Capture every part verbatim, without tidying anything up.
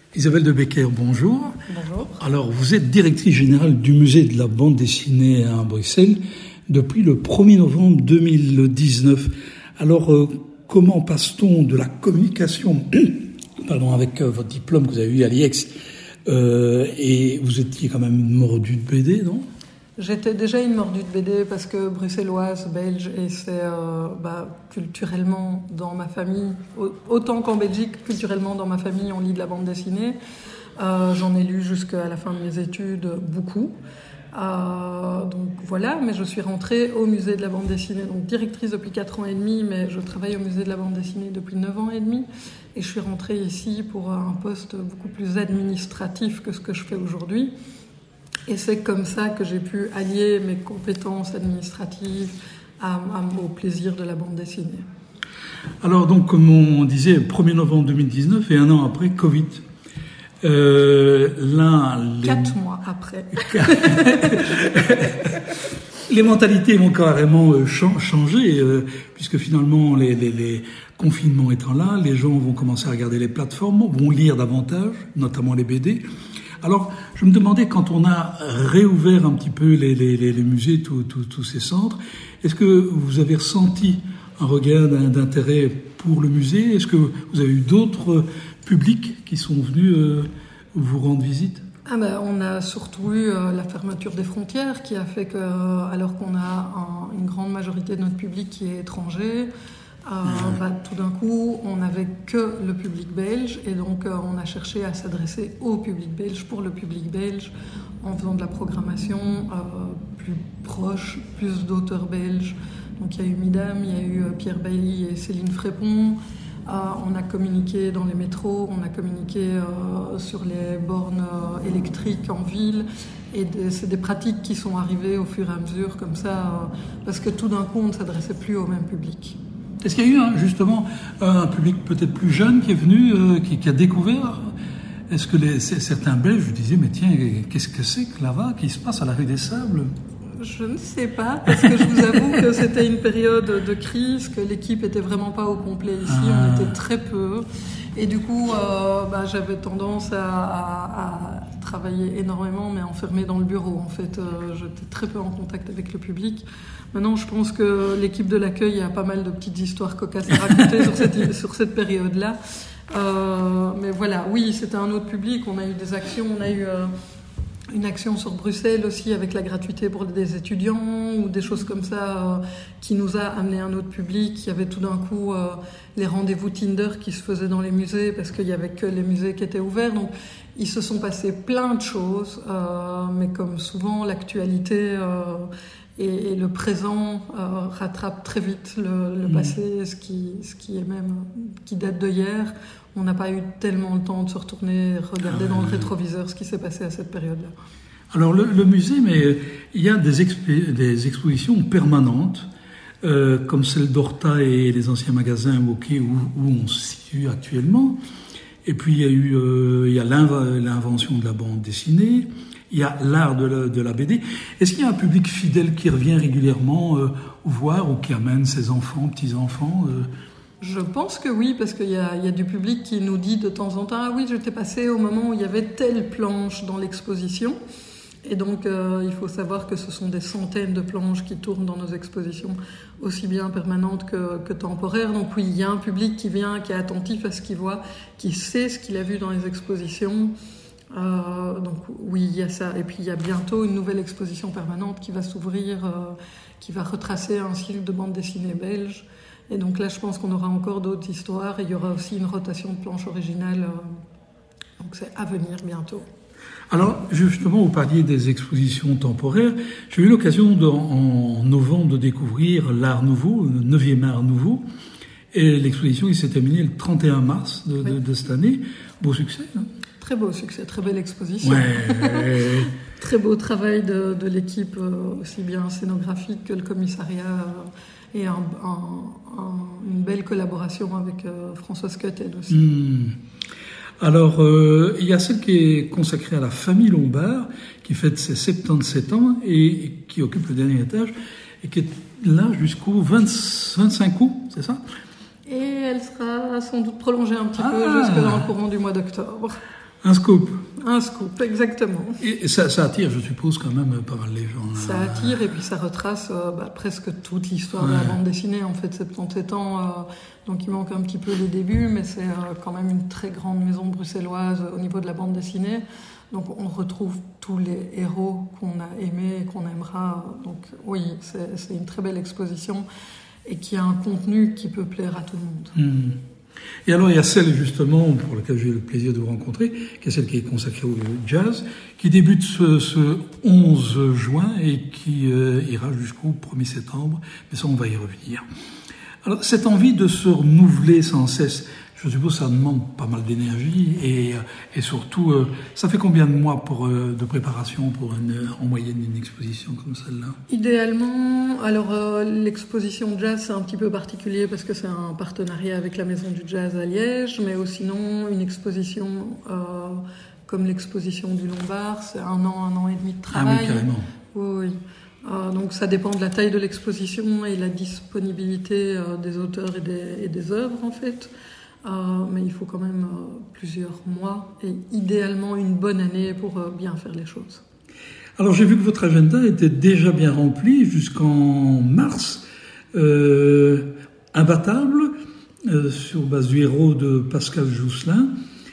Isabelle de Becker, bonjour. Bonjour. Alors, vous êtes directrice générale du musée de la bande dessinée à Bruxelles depuis le premier novembre deux mille dix-neuf. Alors, euh, comment passe-t-on de la communication pardon, avec euh, votre diplôme que vous avez eu à l'I E X euh, et vous étiez quand même mordue de B D, non ? J'étais déjà une mordue de B D parce que bruxelloise, belge, et c'est euh, bah, culturellement dans ma famille, autant qu'en Belgique, culturellement dans ma famille, on lit de la bande dessinée. Euh, j'en ai lu jusqu'à la fin de mes études beaucoup. Euh, donc voilà, mais je suis rentrée au musée de la bande dessinée, donc directrice depuis quatre ans et demi, mais je travaille au musée de la bande dessinée depuis neuf ans et demi. Et je suis rentrée ici pour un poste beaucoup plus administratif que ce que je fais aujourd'hui. Et c'est comme ça que j'ai pu allier mes compétences administratives à, à, au plaisir de la bande dessinée. Alors donc, comme on disait, premier novembre deux mille dix-neuf et un an après, Covid. Euh, là, les... Quatre mois après. Les mentalités vont carrément euh, changer, euh, puisque finalement, les, les, les confinements étant là, les gens vont commencer à regarder les plateformes, vont lire davantage, notamment les B D. Alors, je me demandais, quand on a réouvert un petit peu les, les, les musées, tous tout, tout ces centres, est-ce que vous avez ressenti un regain d'intérêt pour le musée ? Est-ce que vous avez eu d'autres publics qui sont venus euh, vous rendre visite ? Ah ben, on a surtout eu euh, la fermeture des frontières qui a fait que, euh, alors qu'on a un, une grande majorité de notre public qui est étranger, Euh, bah, tout d'un coup, on n'avait que le public belge et donc euh, on a cherché à s'adresser au public belge, pour le public belge, en faisant de la programmation euh, plus proche, plus d'auteurs belges. Donc il y a eu Midam, il y a eu euh, Pierre Bailly et Céline Frépon. Euh, on a communiqué dans les métros, on a communiqué euh, sur les bornes euh, électriques en ville. Et de, c'est des pratiques qui sont arrivées au fur et à mesure comme ça, euh, parce que tout d'un coup, on ne s'adressait plus au même public. Est-ce qu'il y a eu hein, justement un public peut-être plus jeune qui est venu, euh, qui, qui a découvert ? Est-ce que les, certains Belges disaient, mais tiens, qu'est-ce que c'est que là-bas, qui se passe à la rue des Sables ? Je ne sais pas, parce que je vous avoue que c'était une période de crise, que l'équipe était vraiment pas au complet ici, ah. on était très peu. Et du coup, euh, bah, j'avais tendance à, à, à travailler énormément, mais enfermée dans le bureau. En fait, euh, j'étais très peu en contact avec le public. Maintenant, je pense que l'équipe de l'accueil a pas mal de petites histoires cocasses à raconter sur cette, sur cette période-là. Euh, mais voilà, oui, c'était un autre public. On a eu des actions, on a eu euh, une action sur Bruxelles aussi avec la gratuité pour des étudiants ou des choses comme ça euh, qui nous a amené un autre public. Il y avait tout d'un coup euh, les rendez-vous Tinder qui se faisaient dans les musées parce qu'il y avait que les musées qui étaient ouverts. Donc, il se sont passés plein de choses, euh, mais comme souvent, l'actualité euh, et, et le présent euh, rattrape très vite le, le passé, ce qui, ce qui est même qui date de hier. On n'a pas eu tellement le temps de se retourner, regarder ah, dans le rétroviseur ce qui s'est passé à cette période-là. Alors le, le musée, mais il y a des, exp- des expositions permanentes, euh, comme celle d'Horta et les anciens magasins Wokey où, où on se situe actuellement. Et puis il y a eu euh, il y a l'inv- l'invention de la bande dessinée, il y a l'art de la, de la B D. Est-ce qu'il y a un public fidèle qui revient régulièrement euh, voir ou qui amène ses enfants, petits-enfants euh... Je pense que oui, parce qu'il y a, il y a du public qui nous dit de temps en temps « Ah oui, j'étais passé au moment où il y avait telle planche dans l'exposition ». Et donc, euh, il faut savoir que ce sont des centaines de planches qui tournent dans nos expositions, aussi bien permanentes que, que temporaires. Donc oui, il y a un public qui vient, qui est attentif à ce qu'il voit, qui sait ce qu'il a vu dans les expositions. Euh, donc oui, il y a ça. Et puis, il y a bientôt une nouvelle exposition permanente qui va s'ouvrir, euh, qui va retracer un cycle de bande dessinée belge. Et donc là, je pense qu'on aura encore d'autres histoires. Et il y aura aussi une rotation de planches originales. Euh, donc c'est à venir bientôt. Alors, justement, vous parliez des expositions temporaires. J'ai eu l'occasion de, en novembre de découvrir l'Art Nouveau, le neuvième Art Nouveau. Et l'exposition, il s'est terminée le trente et un mars de, oui. de, de cette année. Beau succès, hein ? Très beau succès, très belle exposition. Ouais. Très beau travail de, de l'équipe, euh, aussi bien scénographique que le commissariat. Euh, et un, un, un, une belle collaboration avec euh, Françoise Cotten aussi. Mmh. Alors, euh, il y a celle qui est consacrée à la famille Lombard, qui fête ses soixante-dix-sept ans et, et qui occupe le dernier étage, et qui est là jusqu'au vingt, vingt-cinq août, c'est ça ? Et elle sera sans doute prolongée un petit ah. peu jusque dans le courant du mois d'octobre. Un scoop. Un scoop, exactement. Et ça, ça attire, je suppose, quand même pas mal les gens. Ça attire et puis ça retrace euh, bah, presque toute l'histoire ouais. de la bande dessinée. En fait, soixante-dix-sept ans, euh, donc il manque un petit peu les débuts, mais c'est euh, quand même une très grande maison bruxelloise au niveau de la bande dessinée. Donc on retrouve tous les héros qu'on a aimés et qu'on aimera. Donc oui, c'est, c'est une très belle exposition et qui a un contenu qui peut plaire à tout le monde. Mmh. Et alors il y a celle justement pour laquelle j'ai eu le plaisir de vous rencontrer, qui est celle qui est consacrée au jazz, qui débute ce, ce onze juin et qui euh, ira jusqu'au premier septembre, mais ça on va y revenir. Alors cette envie de se renouveler sans cesse, je suppose que ça demande pas mal d'énergie et, et surtout, euh, ça fait combien de mois pour, euh, de préparation pour une, en moyenne une exposition comme celle-là? Idéalement, alors euh, l'exposition jazz c'est un petit peu particulier parce que c'est un partenariat avec la Maison du Jazz à Liège, mais sinon une exposition euh, comme l'exposition du Lombard, c'est un an, un an et demi de travail. Ah oui, carrément. Oui, oui. Euh, donc ça dépend de la taille de l'exposition et la disponibilité euh, des auteurs et des, et des œuvres en fait. Euh, mais il faut quand même euh, plusieurs mois et idéalement une bonne année pour euh, bien faire les choses. Alors j'ai vu que votre agenda était déjà bien rempli jusqu'en mars. Euh, Imbattable, euh, sur base du héros de Pascal Jousselin.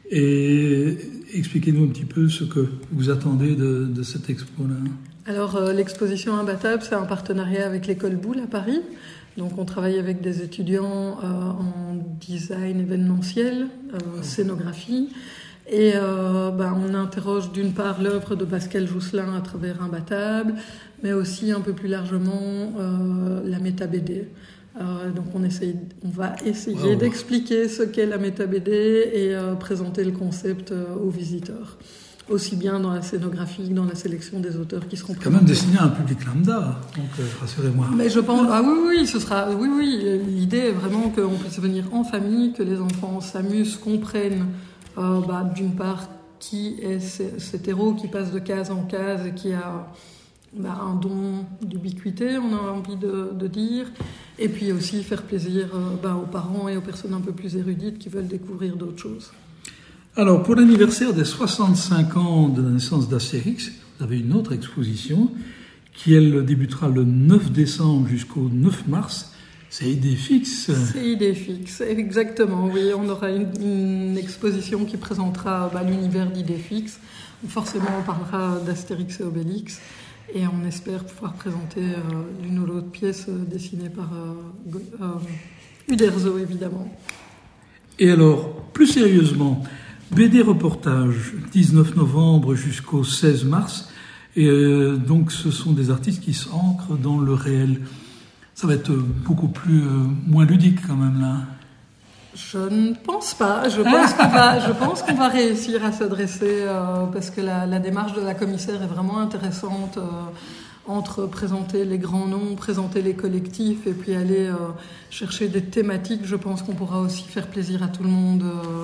Et expliquez-nous un petit peu ce que vous attendez de, de cette expo-là. Alors euh, l'exposition Imbattable, c'est un partenariat avec l'école Boulle à Paris. Donc on travaille avec des étudiants euh, en design événementiel, euh, scénographie, et euh, ben, on interroge d'une part l'œuvre de Pascal Jousselin à travers Imbattable, mais aussi un peu plus largement euh, la méta-B D. Euh, donc on, essaye, on va essayer wow. d'expliquer ce qu'est la méta-B D et euh, présenter le concept euh, aux visiteurs. Aussi bien dans la scénographie que dans la sélection des auteurs qui seront présentés. Quand même destiné à un public lambda, donc euh, rassurez-moi. Mais je pense, ah oui, oui, ce sera, oui, oui, l'idée est vraiment qu'on puisse venir en famille, que les enfants s'amusent, comprennent, euh, bah, d'une part, qui est cet héros qui passe de case en case et qui a bah, un don d'ubiquité, on a envie de, de dire, et puis aussi faire plaisir euh, bah, aux parents et aux personnes un peu plus érudites qui veulent découvrir d'autres choses. Alors, pour l'anniversaire des soixante-cinq ans de la naissance d'Astérix, vous avez une autre exposition qui, elle, débutera le neuf décembre jusqu'au neuf mars. C'est Idéfix. C'est Idéfix, exactement, oui. On aura une, une exposition qui présentera bah, l'univers d'Idéfix. Forcément, on parlera d'Astérix et Obélix. Et on espère pouvoir présenter euh, l'une ou l'autre pièce euh, dessinée par euh, euh, Uderzo, évidemment. Et alors, plus sérieusement, B D reportage, dix-neuf novembre jusqu'au seize mars. Et euh, donc, ce sont des artistes qui s'ancrent dans le réel. Ça va être beaucoup plus, euh, moins ludique quand même, là. Je ne pense pas. Je pense qu'on va, je pense qu'on va réussir à s'adresser, euh, parce que la, la démarche de la commissaire est vraiment intéressante, euh, entre présenter les grands noms, présenter les collectifs et puis aller euh, chercher des thématiques. Je pense qu'on pourra aussi faire plaisir à tout le monde euh,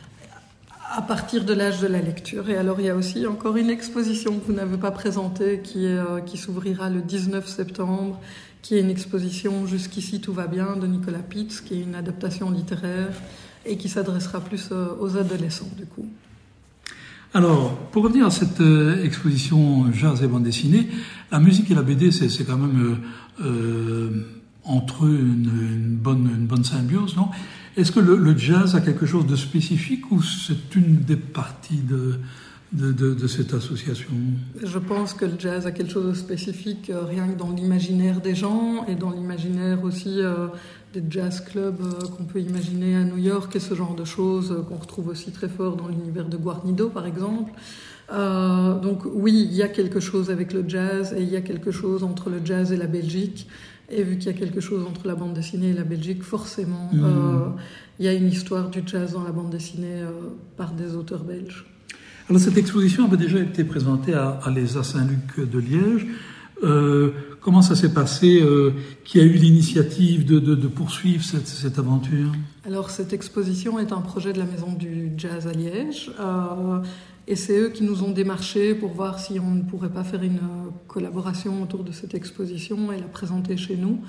à partir de l'âge de la lecture. Et alors, il y a aussi encore une exposition que vous n'avez pas présentée qui, est, euh, qui s'ouvrira le dix-neuf septembre, qui est une exposition « Jusqu'ici, tout va bien » de Nicolas Pitz, qui est une adaptation littéraire et qui s'adressera plus euh, aux adolescents, du coup. Alors, pour revenir à cette euh, exposition jazz et bande dessinée, la musique et la B D, c'est, c'est quand même euh, euh, entre eux une, une, bonne, une bonne symbiose, non ? Est-ce que le, le jazz a quelque chose de spécifique ou c'est une des parties de, de, de, de cette association ? Je pense que le jazz a quelque chose de spécifique, euh, rien que dans l'imaginaire des gens et dans l'imaginaire aussi euh, des jazz clubs euh, qu'on peut imaginer à New York et ce genre de choses euh, qu'on retrouve aussi très fort dans l'univers de Guarnido, par exemple. Euh, donc oui, il y a quelque chose avec le jazz et il y a quelque chose entre le jazz et la Belgique. Et vu qu'il y a quelque chose entre la bande dessinée et la Belgique, forcément, mmh. euh, il y a une histoire du jazz dans la bande dessinée euh, par des auteurs belges. Alors cette exposition avait déjà été présentée à, à l'E S A Saint-Luc de Liège. Euh, comment ça s'est passé euh, Qui a eu l'initiative de, de, de poursuivre cette, cette aventure ? Alors cette exposition est un projet de la Maison du Jazz à Liège. Euh, Et c'est eux qui nous ont démarchés pour voir si on ne pourrait pas faire une collaboration autour de cette exposition et la présenter chez nous.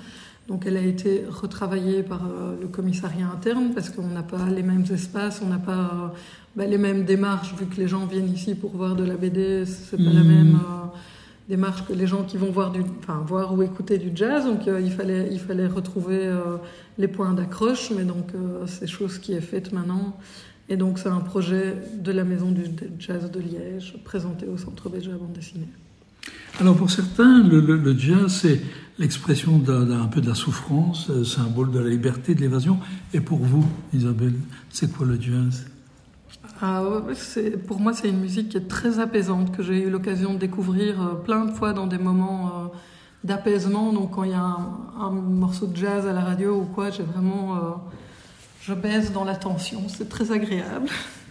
Donc elle a été retravaillée par euh, le commissariat interne parce qu'on n'a pas les mêmes espaces, on n'a pas euh, bah, les mêmes démarches, vu que les gens viennent ici pour voir de la B D, c'est pas mmh. la même euh, démarche que les gens qui vont voir, du, enfin, voir ou écouter du jazz. Donc euh, il, fallait, il fallait retrouver euh, les points d'accroche, mais donc euh, c'est chose qui est faite maintenant. Et donc c'est un projet de la Maison du Jazz de Liège, présenté au Centre belge de la bande dessinée. Alors pour certains, le, le, le jazz, c'est l'expression d'un, d'un peu de la souffrance, symbole de la liberté, de l'évasion. Et pour vous, Isabelle, c'est quoi le jazz ? Ah, c'est, pour moi, c'est une musique qui est très apaisante, que j'ai eu l'occasion de découvrir plein de fois dans des moments euh, d'apaisement. Donc quand il y a un, un morceau de jazz à la radio ou quoi, j'ai vraiment... Euh, je baisse dans la tension, c'est très agréable.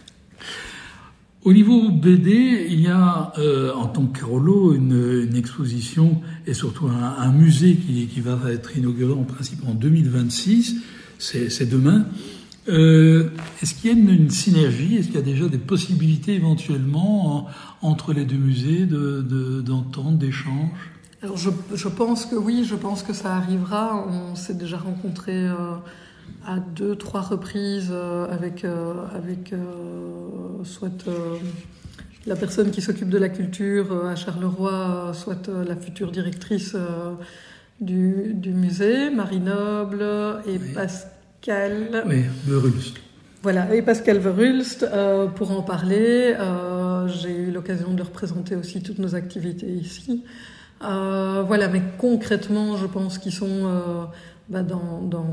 Au niveau B D, il y a euh, en tant que Carolo une, une exposition et surtout un, un musée qui, qui va être inauguré en principe en deux mille vingt-six, c'est, c'est demain. Euh, est-ce qu'il y a une, une synergie, est-ce qu'il y a déjà des possibilités éventuellement en, entre les deux musées de, de, d'entente, d'échange ? Alors je, je pense que oui, je pense que ça arrivera. On s'est déjà rencontrés euh, à deux, trois reprises euh, avec, euh, avec euh, soit euh, la personne qui s'occupe de la culture euh, à Charleroi, euh, soit euh, la future directrice euh, du, du musée, Marie Noble et oui. Pascal. Oui, Verhulst. Voilà, et Pascal Verhulst, euh, pour en parler. Euh, j'ai eu l'occasion de représenter aussi toutes nos activités ici. Euh, voilà, mais concrètement, je pense qu'ils sont euh, bah, dans... dans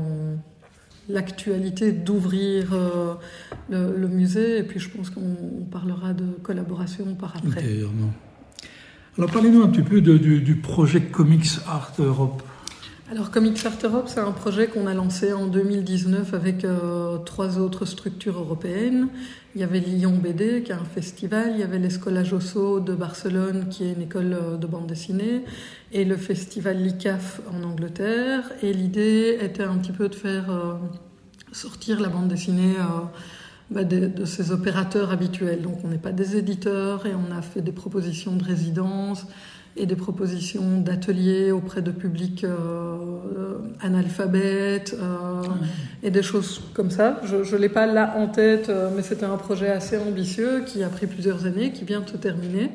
l'actualité d'ouvrir euh, le, le musée, et puis je pense qu'on parlera de collaboration par après. Intérieurement. Alors parlez-nous un petit peu de, du, du projet Comics Art Europe. Alors Comics Art Europe, c'est un projet qu'on a lancé en deux mille dix-neuf avec euh, trois autres structures européennes. Il y avait Lyon B D, qui est un festival, il y avait l'Escola Josso de Barcelone, qui est une école de bande dessinée, et le festival L I C A F en Angleterre. Et l'idée était un petit peu de faire euh, sortir la bande dessinée euh, bah, de, de ses opérateurs habituels. Donc on n'est pas des éditeurs, et on a fait des propositions de résidence et des propositions d'ateliers auprès de publics euh, analphabètes euh, mmh. et des choses comme ça. Je ne l'ai pas là en tête, euh, mais c'était un projet assez ambitieux qui a pris plusieurs années, qui vient de se terminer.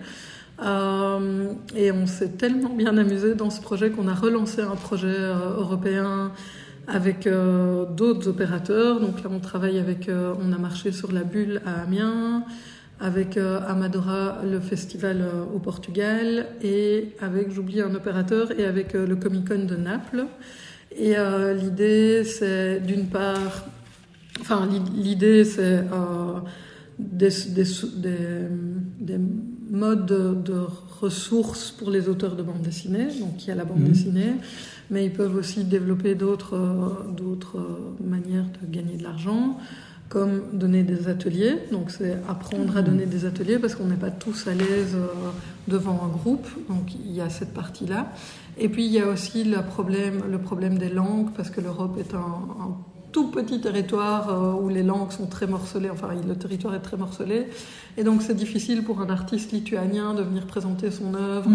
Euh, et on s'est tellement bien amusé dans ce projet qu'on a relancé un projet euh, européen avec euh, d'autres opérateurs. Donc là, on travaille avec... Euh, on a marché sur la Bulle à Amiens, avec euh, Amadora, le festival euh, au Portugal, et avec, j'oublie un opérateur, et avec euh, le Comic-Con de Naples. Et euh, l'idée, c'est d'une part... Enfin, l'idée, c'est euh, des, des, des, des modes de, de ressources pour les auteurs de bande dessinée. Donc, il y a la bande mmh. dessinée, mais ils peuvent aussi développer d'autres, euh, d'autres euh, manières de gagner de l'argent, comme donner des ateliers. Donc c'est apprendre à donner des ateliers parce qu'on n'est pas tous à l'aise euh, devant un groupe. Donc il y a cette partie-là. Et puis il y a aussi le problème, le problème des langues, parce que l'Europe est un, un tout petit territoire euh, où les langues sont très morcelées. Enfin, le territoire est très morcelé. Et donc c'est difficile pour un artiste lituanien de venir présenter son œuvre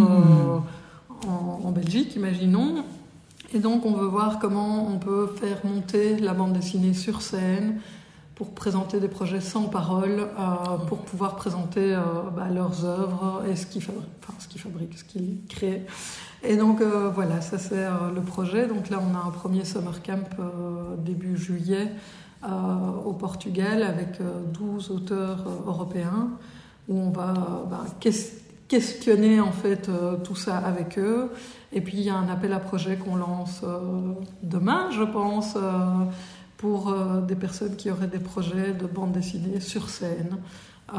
euh, en, en Belgique, imaginons. Et donc on veut voir comment on peut faire monter la bande dessinée sur scène, pour présenter des projets sans parole, euh, pour pouvoir présenter euh, bah, leurs œuvres et ce qu'ils fabriquent, enfin, ce qu'ils fabriquent, ce qu'ils créent. Et donc euh, voilà, ça c'est euh, le projet. Donc là, on a un premier summer camp euh, début juillet euh, au Portugal avec euh, douze auteurs euh, européens où on va euh, bah, questionner en fait euh, tout ça avec eux. Et puis il y a un appel à projet qu'on lance euh, demain, je pense. Euh, pour euh, des personnes qui auraient des projets de bande dessinée sur scène euh,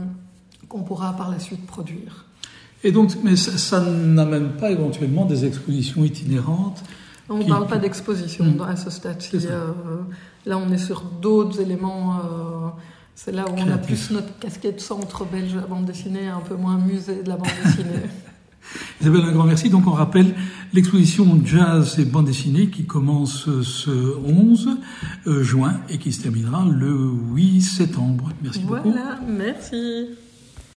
qu'on pourra par la suite produire. Et donc, mais ça, ça n'amène pas éventuellement des expositions itinérantes? On ne qui... parle pas d'exposition mmh. à ce stade-ci. Euh, là, on est sur d'autres éléments. Euh, c'est là où on a plus notre casquette centre belge de la bande dessinée, un peu moins musée de la bande dessinée. Isabelle, un grand merci. Donc on rappelle l'exposition Jazz et bande dessinée qui commence ce onze juin et qui se terminera le huit septembre. Merci voilà, beaucoup. Voilà, merci.